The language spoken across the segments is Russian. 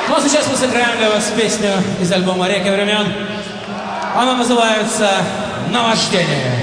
Ну а сейчас мы сыграем для вас песню из альбома «Реки времен». Она называется «Наваждение».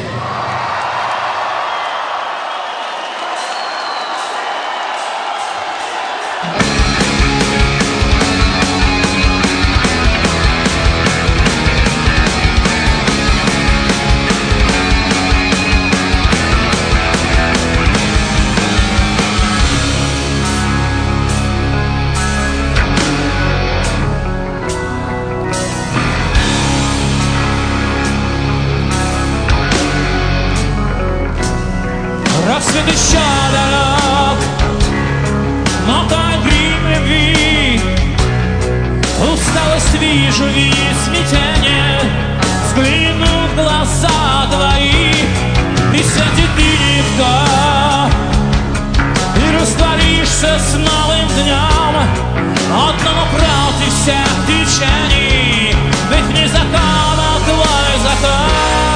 Рассвет еще далек, но тай грим любви. Усталость вижу, видит смятение. Взгляну в глаза твои, и светит никто. И растворишься с новым днем. Одному против всех течений, ведь вне закона твой закон.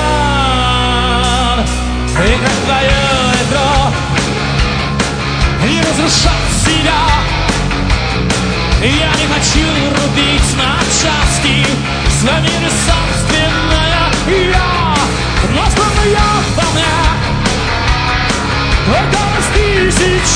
И как твое и разрушать себя. Я не хочу рубить на части свое мир собственное я, но странно я во мне только раз тысяч